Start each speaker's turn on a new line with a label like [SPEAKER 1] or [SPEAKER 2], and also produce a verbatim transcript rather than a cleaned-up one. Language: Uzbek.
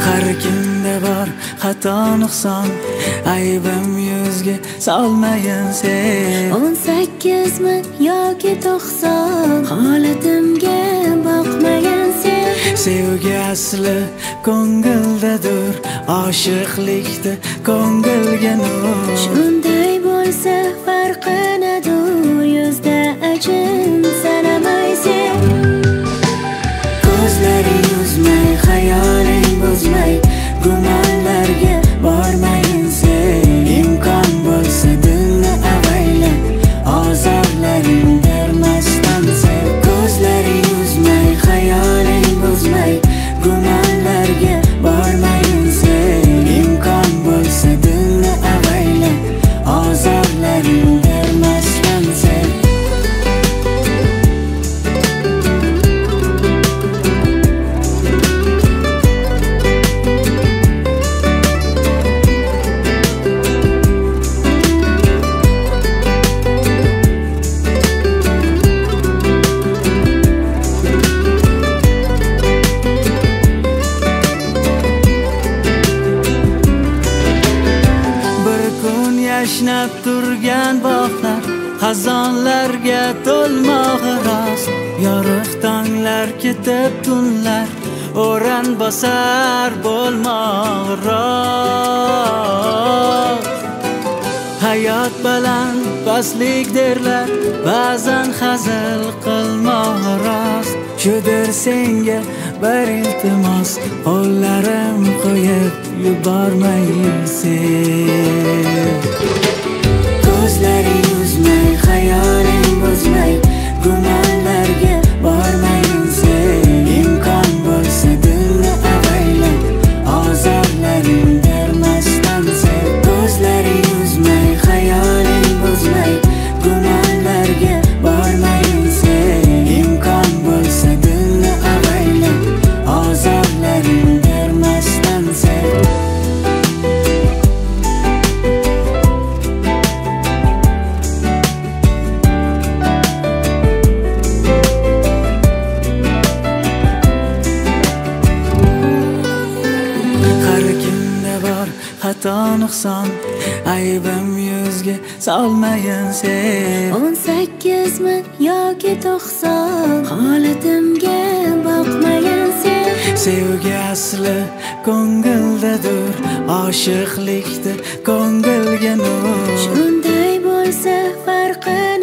[SPEAKER 1] Har kimda bor xato nuqson, aybim yuzga solmayin sen.
[SPEAKER 2] O'n sakkiz ming yoki to'qson, holatimga boqmagan sen.
[SPEAKER 1] Sevgi asli ko'ngildadir, oshiqlikda ko'ngilga nur.
[SPEAKER 2] Shunday bo'lsa farqi nedir, yuzda ajin sanamaysan.
[SPEAKER 1] Ko'zlaring uzmay, xayoling buzmay, gumonlarga bormayin sen. Imkon bo'lsa dilni avaylab, ozorlaring bermasdan sev. Ko'zlaring uzmay, xayoling buzmay, gumonlarga bormayin sen. Imkon bo'lsa dilni avaylab, ozorlaring bermasdan sev. Yashnab turgan bog'lar xazonlarga to'lmog'i rost. Yorug' tonglar ketib tunlar o'ran bosar bo'lmog'i rost. Hayot baland pastlik derlar, ba'zan hazil qilmog'i rost. Shudir senga bir iltimos, qo'llarim qo'yib yubormaysan. Ko'zlaring uzmay, xayoling buzmay, gumonlarga bormayin sen. Imkon bo'lsa dilni avaylab, ozorlaring bermasdan sev. Ko'zlaring uzmay, xayoling buzmay, gumonlarga bormayin sen. Imkon bo'lsa dilni avaylab, ozorlaring bermasdan sev. Xato nuqson, aybim yuzga solmayin sen.
[SPEAKER 2] O'n sakkiz ming yoki to'qson, holatimga boqmagan sen.
[SPEAKER 1] Sevgi asli ko'ngildadir, oshiqlikda ko'ngilga nur.
[SPEAKER 2] Shunday bo'lsa farqi